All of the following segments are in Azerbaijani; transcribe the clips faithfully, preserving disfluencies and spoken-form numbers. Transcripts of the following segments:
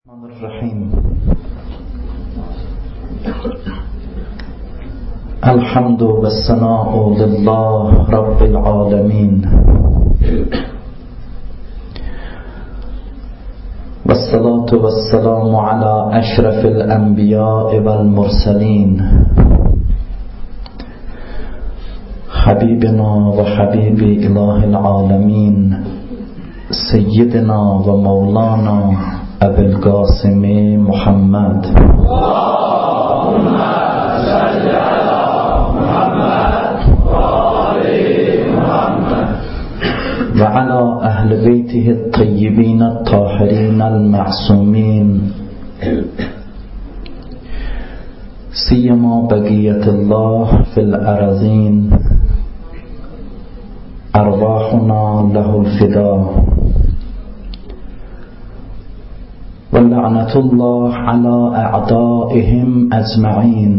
Bismillahirrahmanirrahim. Elhamdu ve sena'u lillah Rabbil alemin. Ve salatu ve selamu ala eşrefil enbiya'i vel murselin. Habibina ve habibi ilahil alemin. Seyyidina ve Mevlana Ebul Qasimi Muhammed. Allahümme salli ala Muhammed ve ali Muhammed ve ala ehli beytihi tayyibin tahirin el-ma'sumin siyama bagiyetullah fil arazin arvahuna lehul fida وَلَعْنَةُ اللَّهِ عَلَى أَعْدَائِهِمْ أَجْمَعِينَ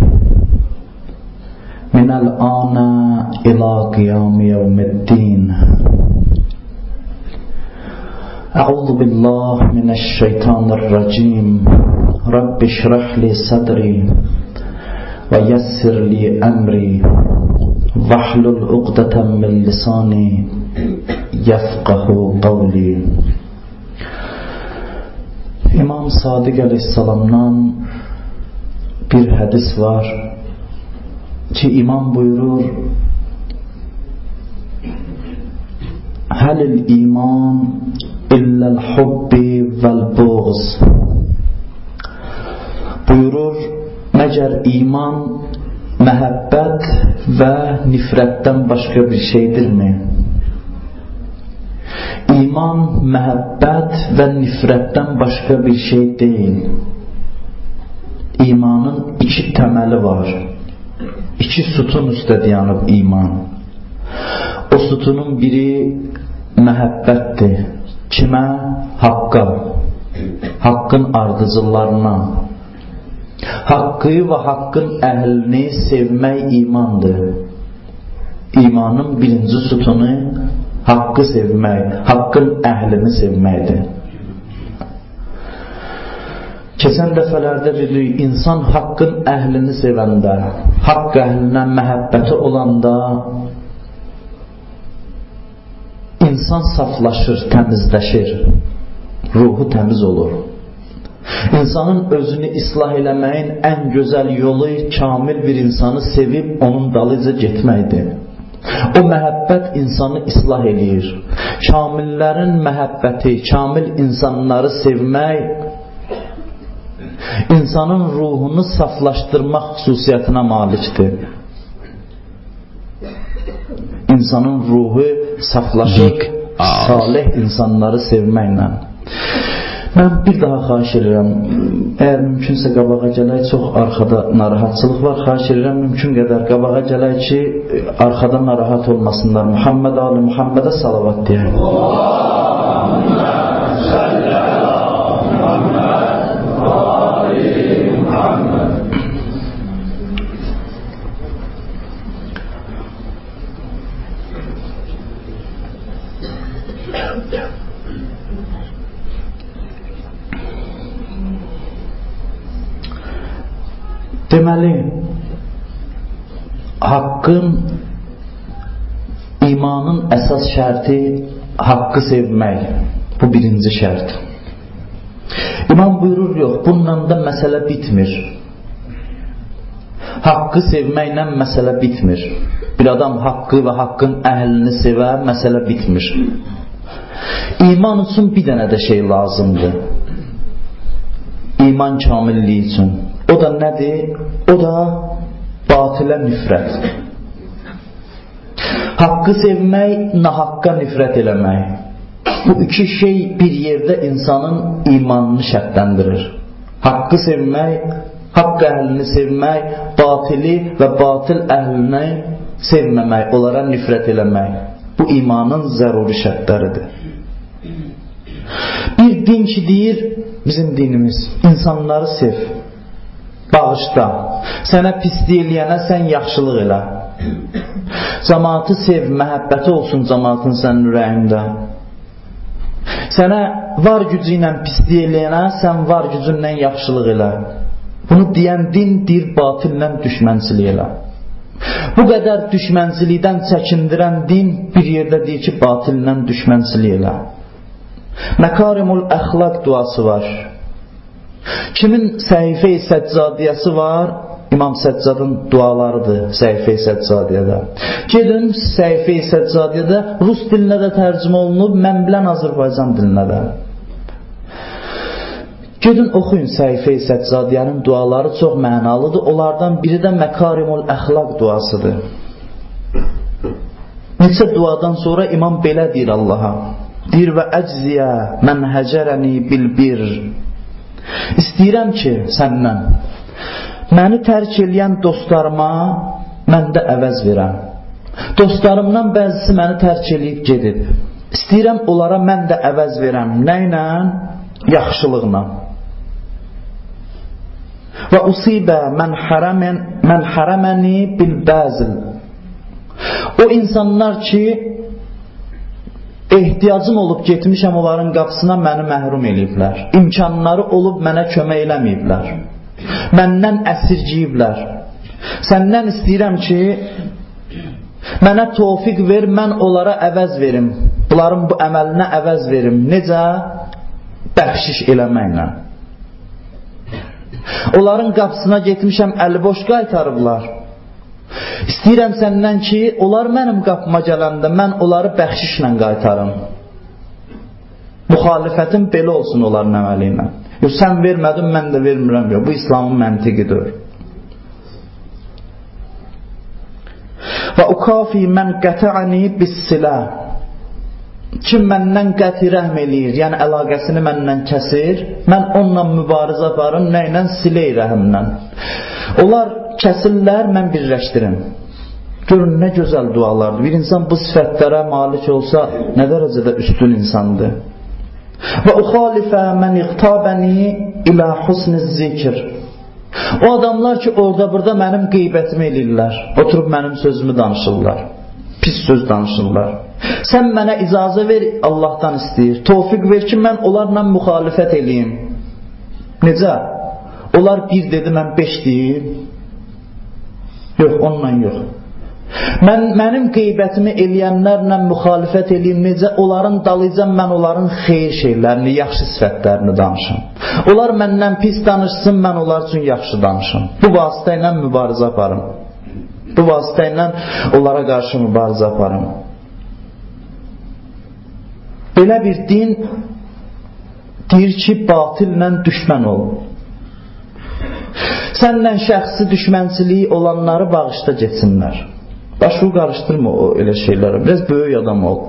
مِنَ الْآنِ إِلَى قِيَامِ يَوْمِ الدِّينِ. أعوذ بالله من الشيطان الرجيم. رب اشرح لي صدري ويسر لي أمري واحلل عقدة من لساني يفقه قولي. İmam Sadiq Aleyhisselam'dan bir hadis var ki imam buyurur: Halil iman illel hubbi vel buğz. Buyurur, məgər iman məhəbbət və nifrətdən başqa bir şeydirmi? İman, məhəbbət və nifrətdən başqa bir şey deyil. İmanın iki təməli var. İki sütun üstə dayanıb iman. O sütunun biri məhəbbətdir. Kimə? Haqqa. Haqqın ardıcıllarına. Haqqı və haqqın əhlini sevmək imandır. İmanın birinci sütunu haqqı sevmək, haqqın əhlini sevməkdir. Keçən dəfələrdə dedik, insan haqqın əhlini sevəndə, haqq əhlinə məhəbbəti olanda insan saflaşır, təmizləşir, ruhu təmiz olur. İnsanın özünü islah eləməyin ən gözəl yolu kamil bir insanı sevib onun dalıca getməkdir. O məhəbbət insanı islah eləyir. Kamillərin məhəbbəti, kamil insanları sevmək insanın ruhunu saflaşdırmaq xüsusiyyətinə malikdir. İnsanın ruhu saflaşır salih insanları sevməklə. Mən bir daha xahiş edirəm, əgər mümkünsə qabağa gələk, çox arxada narahatçılıq var, xahiş edirəm mümkün qədər qabağa gələk ki, arxada narahat olmasınlar. Muhammed Ali Muhammedə salavat deyək. Allahümme salli ala Muhammed və ali Muhammed. Deməli, haqqın, imanın əsas şərti haqqı sevmək. Bu birinci şərt. İmam buyurur, yox, bununla da məsələ bitmir. Haqqı sevməklə məsələ bitmir. Bir adam haqqı və haqqın əhlini sevər, məsələ bitmir. İman üçün bir dənə də şey lazımdır. İman kamilliyi üçün. O da nədir? O da batilə nifrət. Haqqı sevmək, nahaqqa nifrət eləmək. Bu iki şey bir yerdə insanın imanını şərtləndirir. Haqqı sevmək, haqq əhlini sevmək, batili və batil əhlini sevməmək, onlara nifrət eləmək. Bu imanın zəruri şərtləridir. Bir din ki deyir, bizim dinimiz, insanları sev. Bağışda. Sənə pislik eləyənə sən yaxşılıq elə. Cəmaatı sev, məhəbbəti olsun cəmaatın sənin ürəyində. Sənə var gücü ilə pislik eləyənə, sən var gücünlə yaxşılıq elə. Bunu deyən din deyir, batillə düşmənçilik elə. Bu qədər düşmənçilikdən çəkindirən din bir yerdə deyir ki, batillə düşmənçilik elə. Məkarimul əxlaq duası var. Kimin səhifə-i səccadiyəsi var? İmam Səccadın dualarıdır səhifə-i səccadiyədə. Gedin səhifə-i səccadiyədə rus dilinə də tərcümə olunub, mən bilən Azərbaycan dilinə də. Gedin oxuyun səhifə-i səccadiyənin duaları çox mənalıdır. Onlardan biri də Məkarimul əxlaq duasıdır. Neçə duadan sonra imam belə deyir Allaha. Deyir və əcziyə mən həcərəni bilbir. İstəyirəm ki, səndən məni tərk eləyən dostlarıma mən də əvəz verəm. Dostlarımdan bəzisi məni tərk eləyib gedib. İstəyirəm onlara mən də əvəz verəm. Nə ilə? Yaxşılıqla. Və usibə mən hərəmən mən hərəməni bil bəzil. O insanlar ki ehtiyacım olub getmişəm onların qapısına, məni məhrum eləyiblər. İmkanları olub mənə kömək eləməyiblər. Məndən əsirgiyiblər. Səndən istəyirəm ki mənə tövfiq ver, mən onlara əvəz verim. Bunların bu əməlinə əvəz verim. Necə? Bəxşiş eləməklə. Onların qapısına getmişəm, əli boş qaytarıblar. İstəyirəm səndən ki onlar mənim qapıma gələndə mən onları bəxşişlə qaytarım. Müxalifətim belə olsun onların əməli ilə. Yox, sən vermədin, mən də vermirəm. Yox, bu İslamın məntiqidir. Və ukafi mən qətə'əni bis-silə. Kim məndən qəti rəhm eləyir, yəni əlaqəsini məndən kəsir, mən onunla mübarizə aparım, nə ilə? Silə-i rəhimlə. Onlar kəsirlər, mən birləşdirim. Görün, nə gözəl dualardır. Bir insan bu sifətlərə malik olsa, nə dərəcədə üstün insandır. Və uxalifə mən iqtabəni ilə husniz zikr. O adamlar ki, orada burada mənim qeybətimi eləyirlər, oturub mənim sözümü danışırlar, pis söz danışırlar. Sən mənə icazə ver, Allahdan istəyir, tövfiq ver ki, mən onlarla müxalifət eləyim. Necə? Onlar bir dedi, mən beş deyim. Yox, onunla yox. Mən, mənim qeybətimi eləyənlərlə müxalifət eləyim, necə? Onların dalıcam, mən onların xeyir şeylərini, yaxşı sifətlərini danışım. Onlar məndən pis danışsın, mən onlar üçün yaxşı danışım. Bu vasitə ilə mübarizə aparım. Bu vasitə ilə onlara qarşı mübarizə aparım. Belə bir din deyir ki, batillə düşmən ol. Səndən şəxsi düşmənçiliyi olanları bağışda geçsinlər. Başını qarışdırma o elə şeylərə. Biraz böyük adam ol.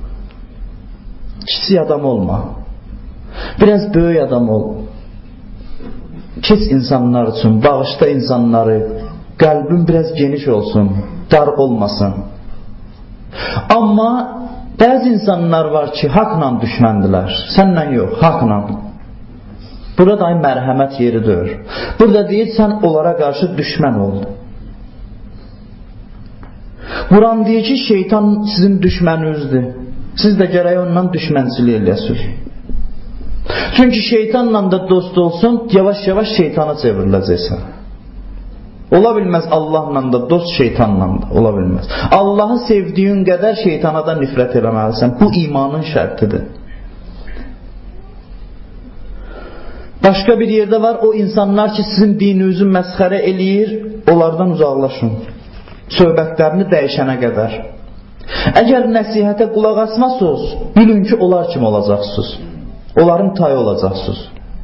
Kiçik adam olma. Biraz böyük adam ol. Keç insanlar üçün, bağışda insanları. Qəlbin biraz geniş olsun, dar olmasın. Amma bəzi insanlar var ki, haqla düşməndilər. Sənlə yox, haqla. Burada da mərhəmət yeridir. Burada deyir, sən onlara qarşı düşmən ol. Quran deyir ki, şeytan sizin düşməninizdir. Siz də gərək ondan düşmənçilik eləyəsiniz. Çünki şeytanla da dost olsun, yavaş-yavaş şeytana çevriləcəksən. Ola bilməz Allahla da dost, şeytanla da ola bilməz. Allahı sevdiyin qədər şeytana da nifrət eləməlisən. Bu imanın şərtidir. Başqa bir yerdə var, o insanlar ki, sizin dininizi məsxərə eləyir, onlardan uzaqlaşın. Söhbətlərini dəyişənə qədər. Əgər nəsihətə qulaq asmasınız, bilin ki, onlar kim olacaqsınız. Onların tayı olacaqsınız.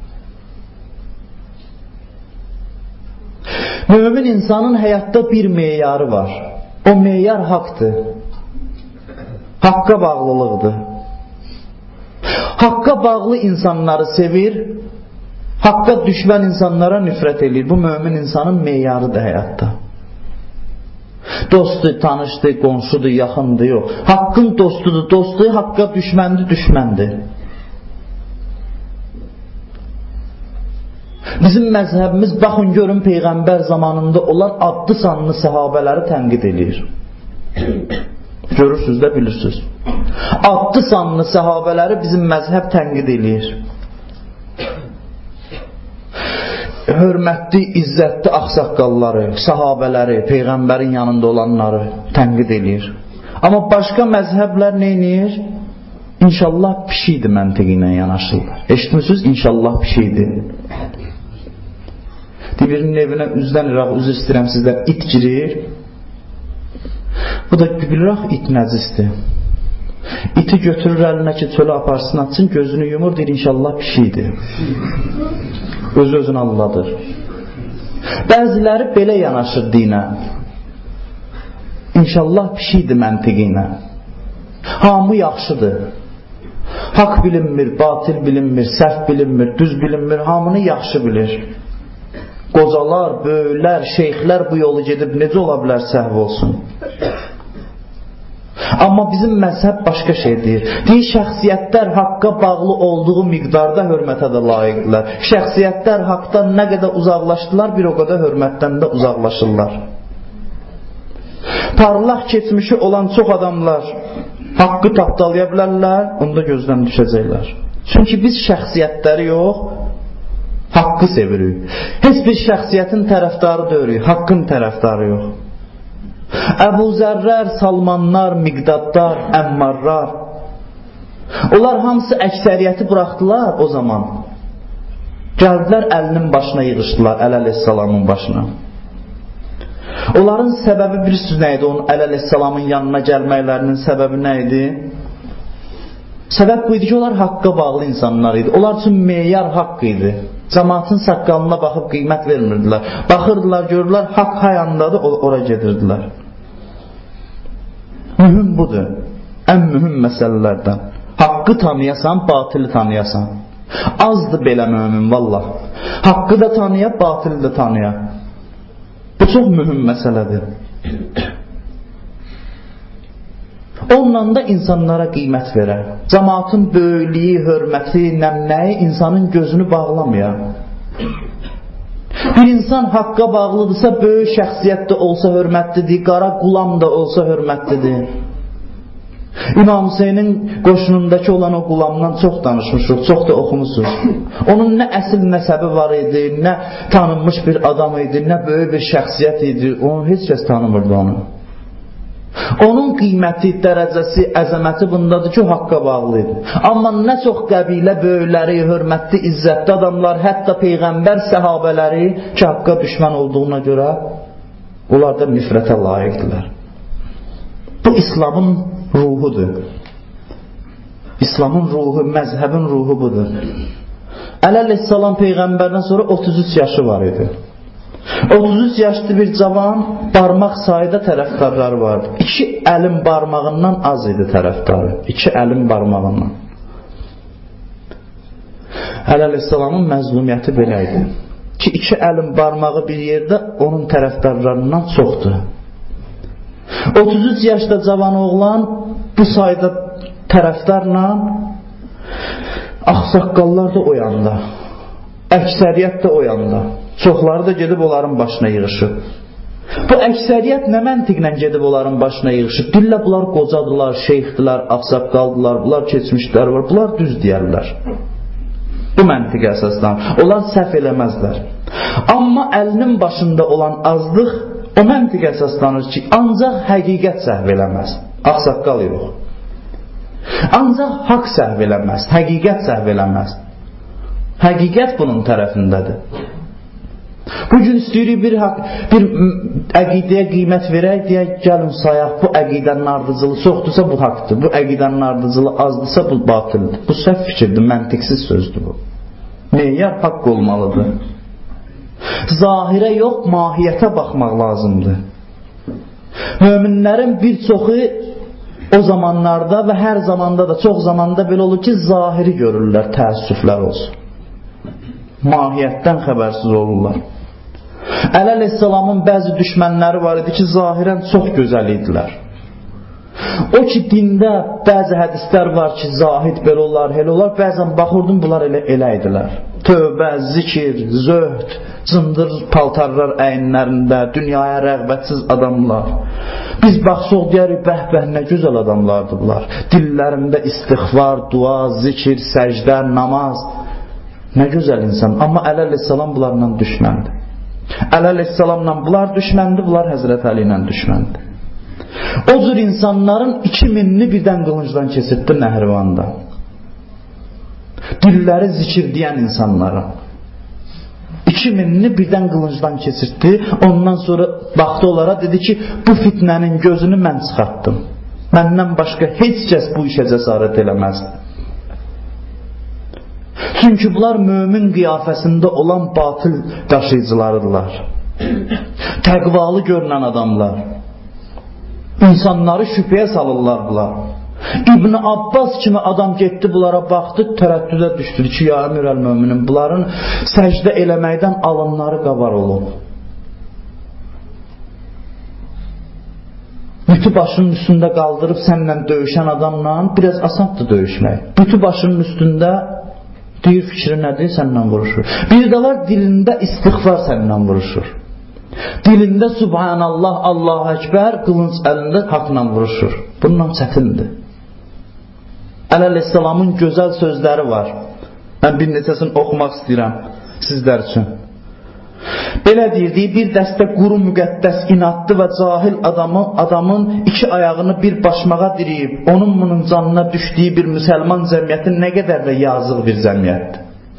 Mömin insanın həyatda bir meyarı var. O meyar haqdır. Haqqa bağlılıqdır. Haqqa bağlı insanları sevir, haqqa düşmən insanlara nifrət edir. Bu mömin insanın meyarıdır həyatda. Dostdur, tanışdır, qonşudur, yaxındır, yox. Haqqın dostudur, dostdur, haqqa düşməndir, düşməndir. Bizim məzhəbimiz, baxın görün, Peyğəmbər zamanında olan adlı sanlı səhabələri tənqid edir. Görürsünüz də bilirsiniz. Adlı sanlı səhabələri bizim məzhəb tənqid eləyir. Hörmətli, izzətli ağsaqqalları, sahabələri, Peyğəmbərin yanında olanları tənqid eləyir. Amma başqa məzhəblər nə eləyir? İnşallah pişiydi məntiqi ilə yanaşırlar. Eşitmişsiniz? İnşallah pişiydi. Birinin evinə üzdən iraq, üzr istəyirəm sizdən, it girir. Bu da biliraq it nəcisdir. İti götürür əlinə ki, çölə aparsın, açsın, gözünü yumur, deyir, inşallah pişiydi. Özü özünü alladır. Bəziləri belə yanaşır dinə. İnşallah pişiydi məntiqi ilə. Hamı yaxşıdır. Haqq bilinmir, batil bilinmir, səhv bilinmir, düz bilinmir, hamını yaxşı bilir. Qocalar, böyüklər, şeyxlər bu yolu gedib necə ola bilər səhv olsun? Amma bizim məzhəb başqa şey deyir. Deyir, şəxsiyyətlər haqqa bağlı olduğu miqdarda hörmətə də layiqdirlər. Şəxsiyyətlər haqdan nə qədər uzaqlaşdılar, bir o qədər hörmətdən də uzaqlaşırlar. Parlaq keçmişi olan çox adamlar haqqı tapdalaya bilərlər, onda gözdən düşəcəklər. Çünki biz şəxsiyyətləri yox, haqqı sevirik. Heç bir şəxsiyyətin tərəfdarı deyirik, haqqın tərəfdarı yox. Əbu Zərrər, Salmanlar, Miqdadlar, Əmmarlar, onlar hamısı əksəriyyəti buraxdılar o zaman. Gəldilər əlinin başına yığışdılar, Əl-Əleyhisselamın başına. Onların səbəbi bilirsiniz nə idi? Onun Əl-Əleyhisselamın yanına gəlməklərinin səbəbi nə idi? Səbəb bu idi ki, onlar haqqa bağlı insanlar idi. Onlar üçün meyar haqq idi. Cəmaatın saqqalına baxıb qiymət vermirdilər. Baxırdılar, görürlər, haqq hayandadır, oraya gedirdilər. Mühüm budur. Ən mühüm məsələlərdən. Haqqı tanıyasan, batili tanıyasan. Azdır belə mömin, vallah. Haqqı da tanıya, batili də tanıya. Bu çox mühüm məsələdir. Onunla da insanlara qiymət verər. Cəmaatın böyüklüyü, hörməti, nəmnəyi insanın gözünü bağlamıyor. Bir insan haqqa bağlıdırsa, böyük şəxsiyyət də olsa hörmətlidir, qara qulam da olsa hörmətlidir. İmam Hüseynin qoşunundakı olan o qulamdan çox danışmışıq, çox da oxumuşuz. Onun nə əsl nəsəbi var idi, nə tanınmış bir adam idi, nə böyük bir şəxsiyyət idi, onu heç kəs tanımırdı onu. Onun qiyməti, dərəcəsi, əzəməti bundadır ki, haqqa bağlı idi. Amma nə çox qəbilə böyükləri, hörmətli, izzətli adamlar, hətta Peyğəmbər səhabələri ki, haqqa düşmən olduğuna görə onlar da nifrətə layiqdirlər. Bu İslamın ruhudur. İslamın ruhu, məzhəbin ruhu budur. Əleyhisselam Peyğəmbərdən sonra otuz üç yaşı var idi. otuz üç yaşlı bir cavan, barmaq sayıda tərəfdarları vardı. İki əlin barmağından az idi tərəfdarı. İki əlin barmağından. Əleyhisselamın məzlumiyyəti belə idi. Ki iki əlin barmağı bir yerdə onun tərəfdarlarından çoxdur. otuz üç yaşda cavan oğlan bu sayda tərəfdarla ağsaqqallar da o yanda. Əksəriyyət də o yanda. Çoxları da gedib onların başına yığışıb. Bu əksəriyyət nə məntiqlə gedib onların başına yığışıb? Dillə bunlar qocadılar, şeyxdilər, ağsaqqaldılar, bunlar keçmişlər var, bunlar düz deyərlər. Bu məntiqə əsasdan. Onlar səhv eləməzlər. Amma əlinin başında olan azlıq o məntiqə əsaslanır ki, ancaq həqiqət səhv eləməz. Ağsaqqal yox. Ancaq haqq səhv eləməz, həqiqət səhv eləməz. Həqiqət bunun tərəfindədir. Bugün istəyirik bir, bir əqidəyə qiymət verək, deyək, gəlin sayaq, bu əqidənin ardıcılı çoxdursa bu haqdır, bu əqidənin ardıcılı azdırsa bu batıldır. Bu səhv fikirdir, məntiqsiz sözdür bu. Meyar haqq olmalıdır. Zahirə yox, mahiyyətə baxmaq lazımdır. Möminlərin bir çoxu o zamanlarda və hər zamanda da çox zamanda belə olur ki, zahiri görürlər, təəssüflər olsun. Mahiyyətdən xəbərsiz olurlar. Əleyhisselamın bəzi düşmənləri var idi ki, zahirən çox gözəl idilər. O ki, dində bəzi hədislər var ki, zahid belə olar, elə olar, bəzən baxırdım, bunlar elə, elə idilər. tövbə, zikir, zöhd, cındır paltarlar əyinlərində, dünyaya rəğbətsiz adamlar. Biz baxsaq deyərik, bəh-bəh, nə gözəl adamlardır bunlar. Dillərində istiğfar, dua, zikir, səcdə, namaz. Nə gözəl insan. Amma Əli əleyhissalam bunlarla düşməndi. Əli əleyhissalamla bunlar düşməndi, bunlar Həzrət Əli ilə düşməndi. O cür insanların iki minini birdən qılıncdan keçirtdi Nəhrivanda. Dilləri zikir deyən insanlara iki minini birdən qılıncdan keçirtdi. Ondan sonra baxdı onlara, dedi ki, bu fitnənin gözünü mən çıxartdım. Məndən başqa heç kəs bu işə cəsarət eləməzdi. Çünki bunlar mömin qiyafəsində olan batıl daşıyıcılarıdırlar. Təqvalı görünən adamlar. İnsanları şübhəyə salırlar bunlar. İbn Abbas kimi adam getdi bunlara baxdı, tərəddüdə düşdü ki, ya əmir əl-möminin, bunların səcdə eləməkdən alınları qabar olub. Bütü başının üstündə qaldırıb sənlə döyüşən adamla biraz asandır döyüşmək. Bütü başının üstündə deyir fikri nədir, sənlə vuruşur. Bir də var dilində istiğfar sənlə vuruşur. Dilində Subhanallah, Allahu Ekber, qılınc əlində haqla vuruşur. Bununla çətindir. Əli əleyhissalamın gözəl sözləri var. Mən bir neçəsini oxumaq istəyirəm sizlər üçün. Belə deyirdi, bir dəstə quru müqəddəs inatlı və cahil adamı, adamın iki ayağını bir başmağa diriyib, onun bunun canına düşdüyü bir müsəlman cəmiyyəti nə qədər də yazıq bir cəmiyyətdir.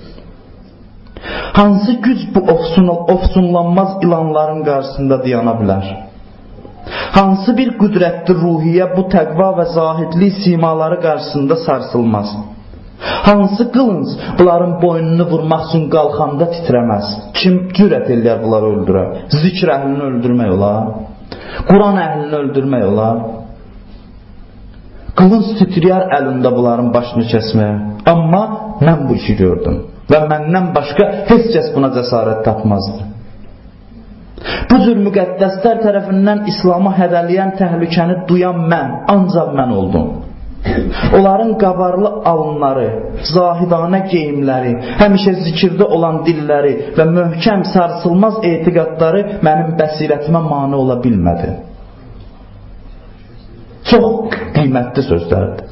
Hansı güc bu ofsun, ofsunlanmaz ilanların qarşısında dayana bilər? Hansı bir qüdrətli ruhiyyə bu təqva və zahidlik simaları qarşısında sarsılmaz? Hansı qılınc bunların boynunu vurmaq üçün qalxanda titrəməz? Kim cürət eləyər bunları öldürər? Zikr əhlini öldürmək olar? Quran əhlini öldürmək olar? Qılınc titrəyər əlində bunların başını kəsməyə. Amma mən bu işi gördüm. Və məndən başqa heç kəs buna cəsarət tapmazdı. Bu cür müqəddəslər tərəfindən İslam'a hədəliyən təhlükəni duyan mən, ancaq mən oldum. Onların qabarlı alınları, zahidanə geyimləri, həmişə zikirdə olan dilləri və möhkəm sarsılmaz etiqadları mənim bəsirətimə mane ola bilmədi. Çox qiymətli sözlərdir.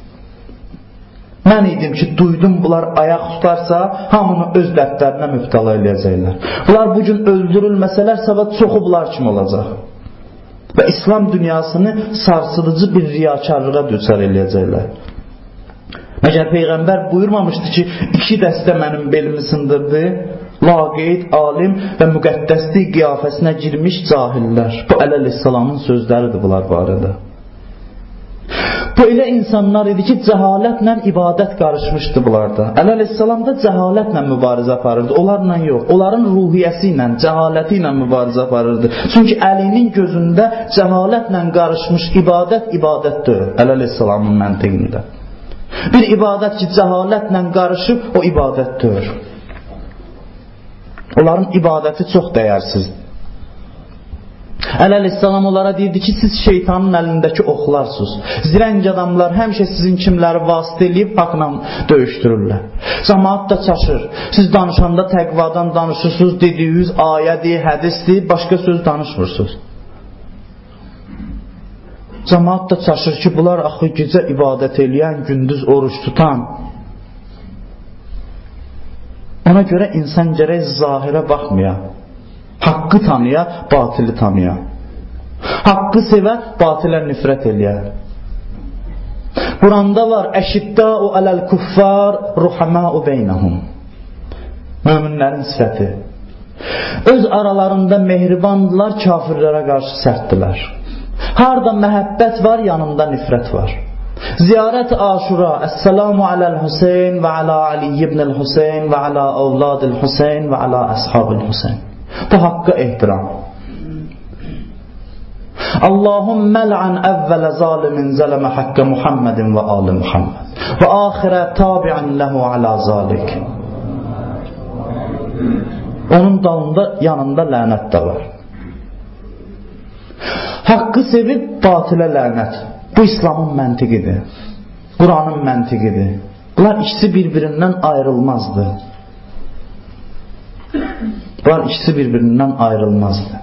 Mən idim ki, duydum bunlar ayaq tutarsa, hamını öz dərdlərinə mübtala eləyəcəklər. Bunlar bugün öldürülməsələr, sabah çoxu bunlar kimi olacaq. Və İslam dünyasını sarsıdıcı bir riyakarlığa düçar eləyəcəklər. Məgər Peyğəmbər buyurmamışdı ki, iki dəstə mənim belimi sındırdı, laqeyd, alim və müqəddəslik qiyafəsinə girmiş cahillər. Bu Əli əleyhissalamın sözləridir bunlar barədə. Bu elə insanlar idi ki, cəhalətlə ibadət qarışmışdı bunlarda. Əli əleyhissalam da cəhalətlə mübarizə aparırdı, onlarla yox. Onların ruhiyyəsi ilə, cəhaləti ilə mübarizə aparırdı. Çünki Əlinin gözündə cəhalətlə qarışmış ibadət ibadətdir, Əli əleyhissalamın məntiqində. Bir ibadət ki, cəhalətlə qarışıb, o ibadətdir. Onların ibadəti çox dəyərsizdir. Əli əleyhissalam onlara deyirdi ki, siz şeytanın əlindəki oxlarsınız. Zirəng adamlar həmişə sizin kimləri vasitə eləyib haqla döyüşdürürlər. Cəmaat da çaşır. Siz danışanda təqvadan danışırsınız, dediyiniz ayədir, hədisdir, başqa söz danışmırsınız. Cəmaat da çaşır ki, bunlar axı gecə ibadət eləyən, gündüz oruç tutan. Ona görə insan gərək zahirə baxmaya. Haqqı tanıya, batili tanıya. Haqqı sevə, batilə nifrət eləyə. Quranda var, əşiddəu aləl kuffar, ruhaməu beynəhum. Möminlərin sifəti. Öz aralarında mehribandılar, kafirlərə qarşı sərtdilər. Harada məhəbbət var, yanında nifrət var. Ziyarət Aşura, Əssəlamu aləl Hüseyn və alə Ali ibn-el Hüseyn və alə avladil Hüseyn və alə əshabil Hüseyn. Bu haqqı ehtiram. Allahümme l'an evvele zalimin zeleme hakkı Muhammedin ve ali Muhammed ve ahire tabi'an lehu ala zalik. Onun dalında, yanında lənət də var. Haqqı sevib batilə lənət. Bu İslamın məntiqidir. Quranın məntiqidir. Bunlar ikisi bir-birindən ayrılmazdı. Var, ikisi bir-birindən ayrılmazdı.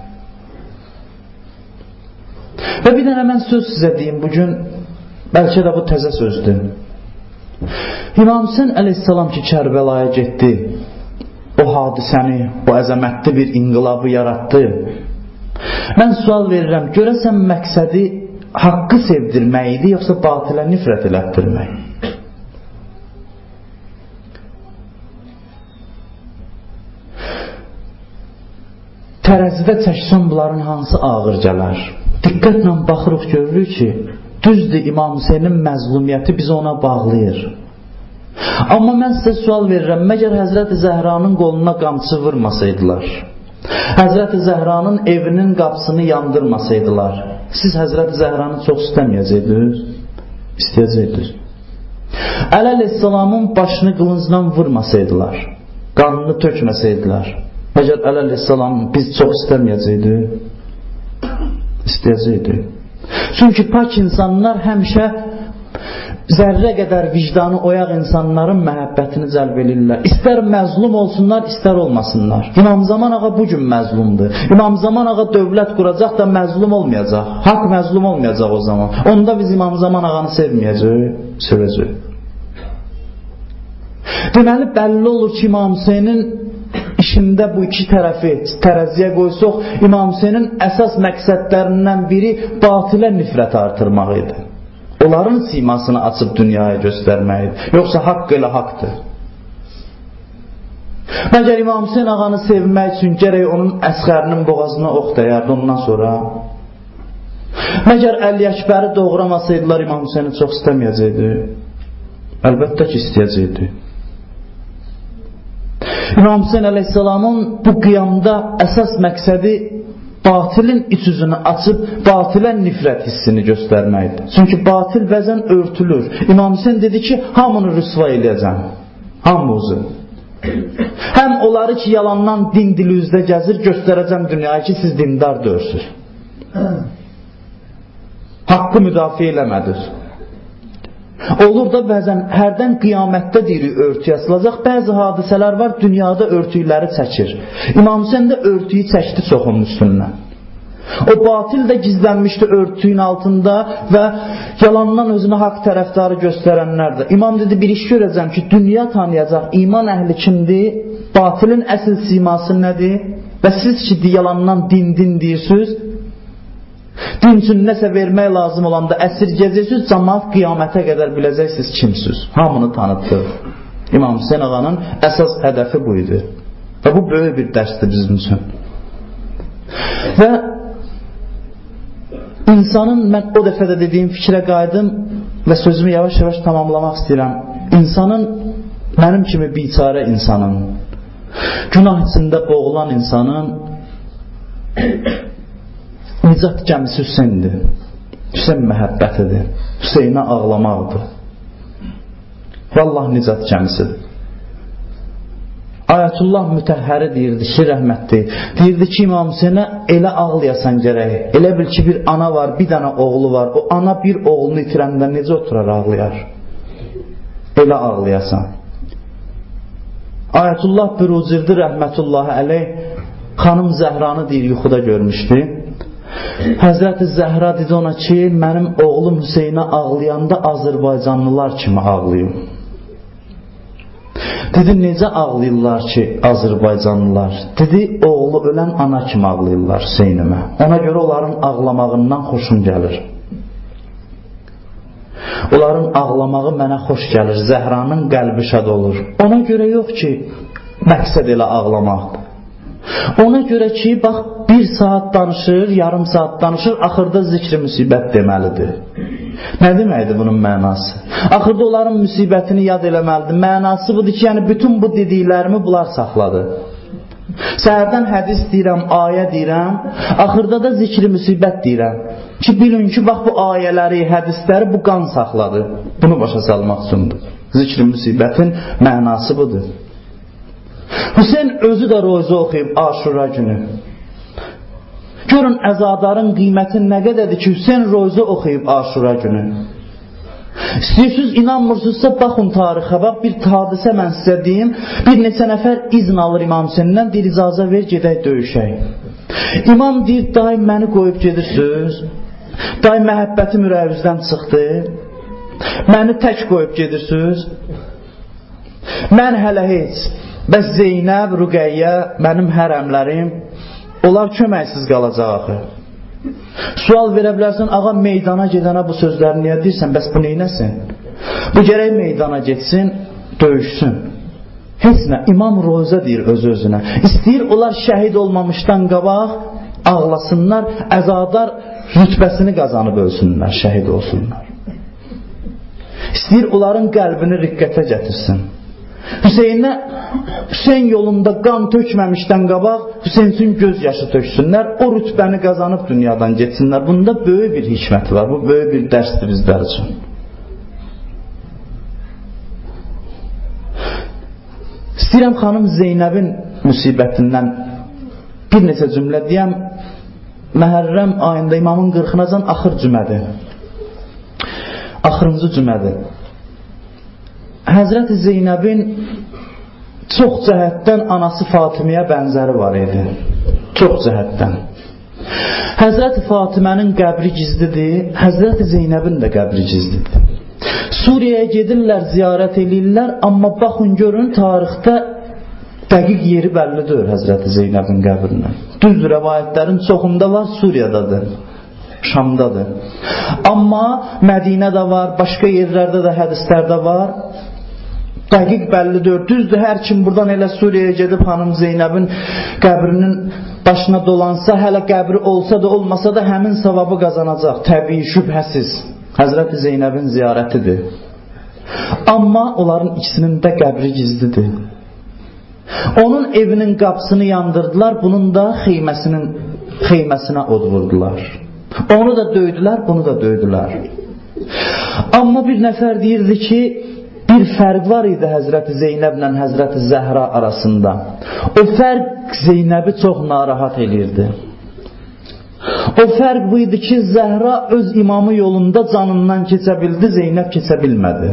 Və bir dənə mən söz sizə deyim bugün, bəlkə də bu təzə sözdür. İmam Hüseyn əleyhissalam ki Kərbəlaya getdi, o hadisəni, o əzəmətli bir inqilabı yaratdı. Mən sual verirəm, görəsən məqsədi haqqı sevdirmək idi, yoxsa batilə nifrət elətdirmək? Tərəzidə çəksən bunların hansı ağır gələr? Diqqətlə baxırıq, görürük ki, düzdür, İmam Hüseynin məzlumiyyəti bizi ona bağlayır. Amma mən sizə sual verirəm, məgər Həzrəti Zəhranın qoluna qamçı vurmasaydılar, Həzrəti Zəhranın evinin qapısını yandırmasaydılar, siz Həzrəti Zəhranı çox istəməyəcəydiniz? İstəyəcəydiniz. Əli əleyhissalamın başını qılıncdan vurmasaydılar, qanını tökməsəydilər, məgər Əli əleyhissalamı biz çox istəməyəcəydik? İstəyəcəkdik. Çünki pak insanlar həmişə zərrə qədər vicdanı oyaq insanların məhəbbətini cəlb edirlər. İstər məzlum olsunlar, istər olmasınlar. İmam Zaman ağa bugün məzlumdur. İmam Zaman ağa dövlət quracaq da məzlum olmayacaq. Haqq məzlum olmayacaq o zaman. Onda biz İmam Zaman ağanı sevməyəcək, sevəcək. Deməli, bəlli olur ki, İmam Hüseynin işində bu iki tərəfi tərəziyə qoysuq, İmam Hüseynin əsas məqsədlərindən biri batilə nifrət artırmaq idi. Onların simasını açıb dünyaya göstərmək idi. Yoxsa haqq elə haqqdır. Məgər İmam Hüseyn ağanı sevmək üçün gərək onun əsxərinin boğazına ox dəyərdi ondan sonra. Məgər Əli Əkbəri doğramasaydılar İmam Hüseyni çox istəməyəcəkdi. Əlbəttə ki, istəyəcəkdi. İmam Hüseyn əleyhissalamın bu qiyamda əsas məqsədi batilin iç üzünü açıb batilə nifrət hissini göstərməkdir. Çünki batil bəzən örtülür. İmam Hüseyn dedi ki, hamını rüsva eləyəcəm. Hamımızı. Həm onları ki, yalandan din dili üzdə gəzir, göstərəcəm dünyaya ki, siz dindar dörsünüz. Haqqı müdafiə eləmədir. Olur da bəzən hərdən qiyamətdə deyirik örtüyə asılacaq. Bəzi hadisələr var, dünyada örtükləri çəkir. İmam Hüseyn də örtüyü çəkdi çoxunun üstündən. O batil də gizlənmişdi örtüyün altında və yalandan özünü haqq tərəfdarı göstərənlərdir. İmam dedi, bir iş görəcəm ki, dünya tanıyacaq, iman əhli kimdir, batilin əsl siması nədir və siz ki, yalandan din din deyirsiniz, din üçün nəsə vermək lazım olanda əsirgəcəksiniz, cəmaat qiyamətə qədər biləcəksiniz kimsiniz. Hamını tanıtdı. İmam Hüseyn ağanın əsas hədəfi bu idi. Və bu böyük bir dərsdir bizim üçün. Və insanın, mən o dəfədə dediyim fikrə qayıdım və sözümü yavaş-yavaş tamamlamaq istəyirəm. İnsanın, mənim kimi biçarə insanın, günah içində boğulan insanın nicat gəmisi Hüseyndir. Hüseyn məhəbbətidir. Hüseynə ağlamaqdır. Vallah nicat gəmisidir. Ayətullah Mütəhhəri deyirdi ki, rəhmətli, deyirdi ki, İmam Hüseynə elə ağlayasan gərək. Elə bil ki, bir ana var, bir dənə oğlu var. O ana bir oğlunu itirəndə necə oturar ağlayar? Elə ağlayasan. Ayətullah Büruzirdi rəhmətullahi əleyh xanım Zəhranı deyir, yuxuda görmüşdü. Həzrəti Zəhra dedi ona ki, mənim oğlum Hüseynə ağlayanda Azərbaycanlılar kimi ağlayım. Dedi, necə ağlayırlar ki Azərbaycanlılar? Dedi, oğlu ölən ana kimi ağlayırlar Hüseynimə. Ona görə onların ağlamağından xoşum gəlir. Onların ağlamağı mənə xoş gəlir. Zəhranın qəlbi şad olur. Ona görə yox ki, məqsəd elə ağlamaqdır. Ona görə ki, bax, bir saat danışır, yarım saat danışır, axırda zikri müsibət deməlidir. Nə deməkdir bunun mənası? Axırda onların müsibətini yad eləməlidir. Mənası budur ki, yəni bütün bu dediklərimi bunlar saxladı. Səhərdən hədis deyirəm, ayə deyirəm, axırda da zikri müsibət deyirəm. Ki, bilin ki, bax bu ayələri, hədisləri bu qan saxladı. Bunu başa salmaq üçündür. Zikri müsibətin mənası budur. Hüseyn özü də roza oxuyub Aşura günü. Görün əzadarın qiyməti nə qədərdir ki, Hüseyn roza oxuyub Aşura günü. İstəyirsiniz, inanmırsınızsa, baxın tarixə, bax, bir hadisə mən sizə deyim, bir neçə nəfər izn alır İmam Hüseynindən, deyir, icazə ver, gedək döyüşək. İmam deyir, daim məni qoyub gedirsiniz, daim məhəbbətim ürəyinizdən çıxdı, məni tək qoyub gedirsiniz, mən hələ heç, bəs Zeynəb, Rüqəyyə, mənim hərəmlərim, onlar köməksiz qalacaq axı. Sual verə bilərsən, ağa meydana gedənə bu sözləri niyə deyirsən, bəs bu neynəsin? Bu gərək meydana getsin, döyüşsün. Heç nə, İmam Rozə deyir öz-özünə. İstəyir, onlar şəhid olmamışdan qabaq ağlasınlar, əzadar rütbəsini qazanıb ölsünlər, şəhid olsunlar. İstəyir, onların qəlbini riqqətə gətirsin. Hüseynə, Hüseyn yolunda qan tökməmişdən qabaq Hüseyn üçün göz yaşı töksünlər, o rütbəni qazanıb dünyadan getsinlər. Bunda böyük bir hikmət var, bu böyük bir dərsdir bizlər üçün. İstəyirəm xanım Zeynəbin müsibətindən bir neçə cümlə deyəm. Məhərrəm ayında imamın qırxınacan axır cümədir. Axırıncı cümədir. Həzrəti Zeynəbin çox cəhətdən anası Fatiməyə bənzəri var idi. Çox cəhətdən. Həzrəti Fatimənin qəbri gizlidir, Həzrəti Zeynəbin də qəbri gizlidir. Suriyaya gedirlər, ziyarət edirlər, amma baxın görün, tarixdə dəqiq yeri bəllidir Həzrəti Zeynəbin qəbrinin. Düz rəvayətlərin çoxunda var, Suriyadadır, Şamdadır. Amma Mədinədə var, başqa yerlərdə də hədislərdə var. Dəqiq bəllidir, düzdür, hər kim buradan elə Suriyaya gedib xanım Zeynəbin qəbrinin başına dolansa, hələ qəbri olsa da olmasa da həmin savabı qazanacaq, təbii, şübhəsiz. Həzrəti Zeynəbin ziyarətidir. Amma onların ikisinin də qəbri gizlidir. Onun evinin qapısını yandırdılar, bunun da xeyməsinin, xeyməsinə od vurdular. Onu da döydülər, bunu da döydülər. Amma bir nəfər deyirdi ki, bir fərq var idi Həzrəti Zeynəblə Həzrəti Zəhra arasında. O fərq Zeynəbi çox narahat edirdi. O fərq bu idi ki, Zəhra öz imamı yolunda canından keçə bildi, Zeynəb keçə bilmədi.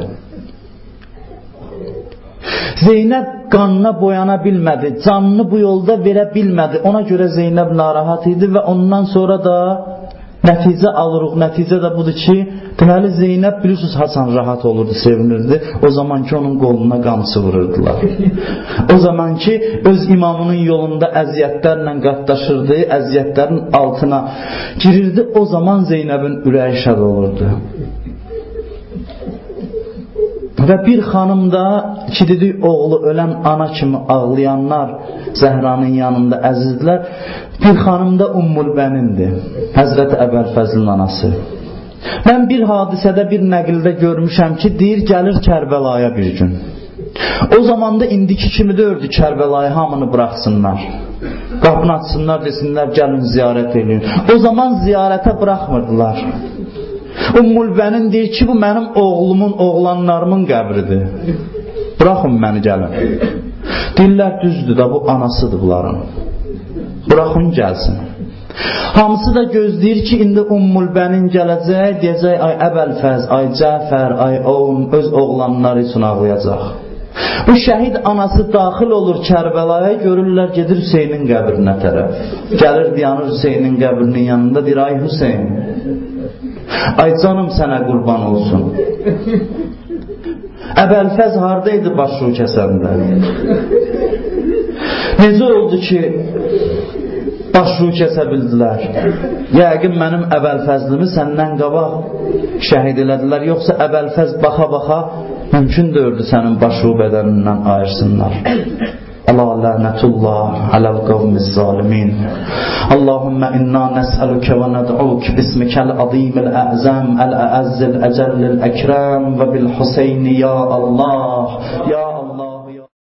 Zeynəb qanına boyana bilmədi, canını bu yolda verə bilmədi. Ona görə Zeynəb narahat idi və ondan sonra da nəticə alırıq. Nəticə də budur ki, deməli Zeynəb bilirsiniz haçan rahat olurdu, sevinirdi. O zaman ki onun qoluna qamçı vururdular. O zaman ki öz imamının yolunda əziyyətlərlə qatlaşırdı, əziyyətlərin altına girirdi. O zaman Zeynəbin ürəyi şad olurdu. Və bir xanım da ki dedi, oğlu ölən ana kimi ağlayanlar Zəhranın yanında əzizlər. Bir xanım da Ummul Bənindir, Həzrəti Əbəlfəzlin anası. Mən bir hadisədə, bir nəqildə görmüşəm ki, deyir, gəlir Kərbəlaya bir gün. O zaman da indiki kimi dördü Kərbəlaya hamını buraxsınlar. Qapını açsınlar, desinlər, gəlin ziyarət edin. O zaman ziyarətə buraxmırdılar. Ummul Bənin deyir ki, bu mənim oğlumun, oğlanlarımın qəbridir. Buraxın məni, gəlin. Deyirlər, düzdür da, bu anasıdır bunların. Buraxın gəlsin. Hamısı da gözləyir ki, indi Ummul Bənin gələcək, deyəcək, ay Əbəlfəz, ay Cəfər, ay oğlum, öz oğlanları üçün ağlayacaq. Bu şəhid anası daxil olur Kərbəlaya, görürlər, gedir Hüseynin qəbrinə tərəf. Gəlir, dayanır Hüseynin qəbrinin yanında, deyir, ay Hüseyin, ay canım sənə qurban olsun. Əbəlfəz haradaydı başını kəsəndə? Necə oldu ki başını kəsə bildilər? Yəqin mənim Əbəlfəzlimi səndən qabaq şəhid elədilər, yoxsa Əbəlfəz baxa-baxa mümkün dördü sənin başını bədənindən ayırsınlar. Allah lənətullah aləl qavmiz zalimin. Allahümmə inna nəsəlükə və nəd'uk bismikəl azimil əzəm əl-əəzzil əcəllil əkrəm və bil Hüseyni ya Allah, ya